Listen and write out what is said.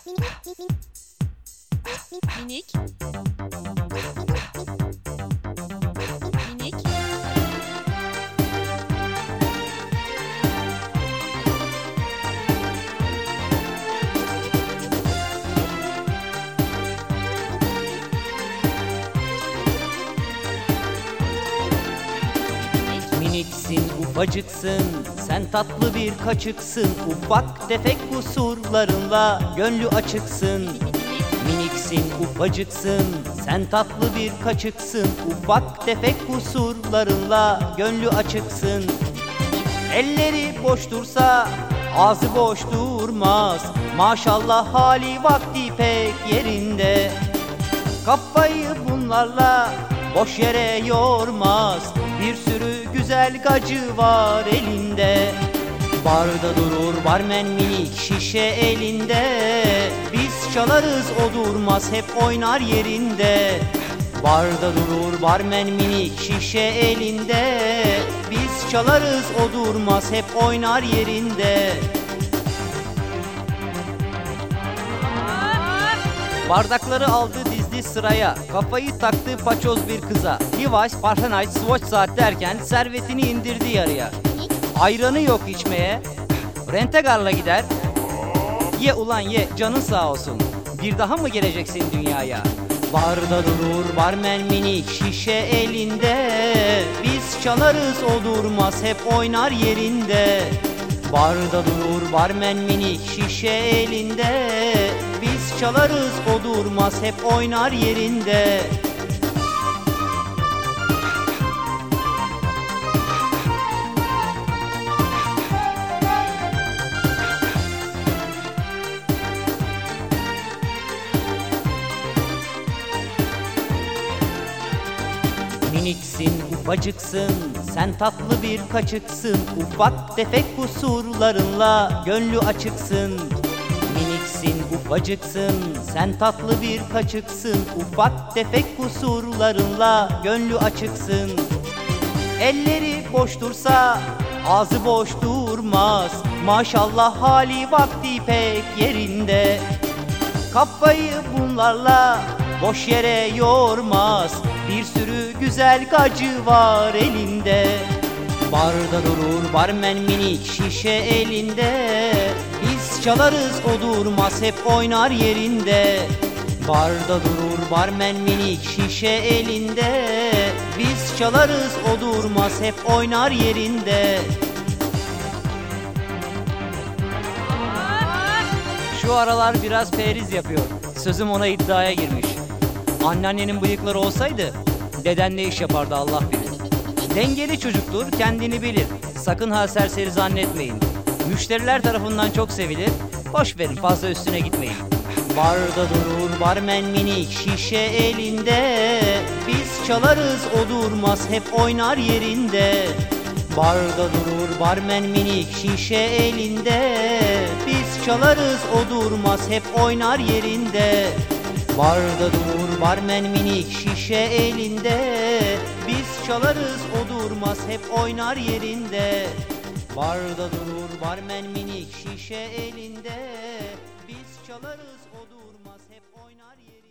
Minik. Minik. Miniksin, ufacıksın, sen tatlı bir kaçıksın. Ufak tefek kusurlarınla gönlü açıksın. Miniksin, ufacıksın, sen tatlı bir kaçıksın. Ufak tefek kusurlarınla gönlü açıksın. Elleri boş dursa ağzı boş durmaz. Maşallah hali vakti pek yerinde. Kafayı bunlarla boş yere yormaz. Bir sürü güzel gacı var elinde. Barda durur barmen minik şişe elinde. Biz çalarız o durmaz hep oynar yerinde. Barda durur barmen minik şişe elinde. Biz çalarız o durmaz hep oynar yerinde. Bardakları aldı dizdi sıraya. Kafayı taktı paçoz bir kıza. Levi's, Partenay, Swatch saat derken servetini indirdi yarıya. Ayranı yok içmeye. Rentegarla gider. Ye ulan ye, canın sağ olsun. Bir daha mı geleceksin dünyaya? Barda durur barmen minik şişe elinde. Biz çalarız o durmaz hep oynar yerinde. Barda durur barmen minik şişe elinde. Biz çalarız o durmaz hep oynar yerinde. Miniksin, ufacıksın, sen tatlı bir kaçıksın. Ufak tefek kusurlarınla gönlü açıksın. Miniksin, ufacıksın, sen tatlı bir kaçıksın. Ufak tefek kusurlarınla gönlü açıksın. Elleri boş dursa ağzı boş durmaz. Maşallah hali vakti pek yerinde. Kafayı bunlarla boş yere yormaz. Bir sürü güzel gacı var elinde. Barda durur barmen minik şişe elinde. Biz çalarız o durmaz hep oynar yerinde. Barda durur barmen minik şişe elinde. Biz çalarız o durmaz hep oynar yerinde. Şu aralar biraz periz yapıyor. Sözüm ona iddiaya girmiş. Anneannenin bıyıkları olsaydı deden ne iş yapardı Allah bilir. Dengeli çocuktur, kendini bilir. Sakın ha serseri zannetmeyin. Müşteriler tarafından çok sevilir. Boş verin, fazla üstüne gitmeyin. Barda durur barmen minik şişe elinde. Biz çalarız o durmaz hep oynar yerinde. Barda durur barmen minik şişe elinde. Biz çalarız o durmaz hep oynar yerinde. Barda durur barmen minik şişe elinde. Biz çalarız o durmaz hep oynar yerinde. Barda durur barmen minik şişe elinde. Biz çalarız o durmaz hep oynar yerinde.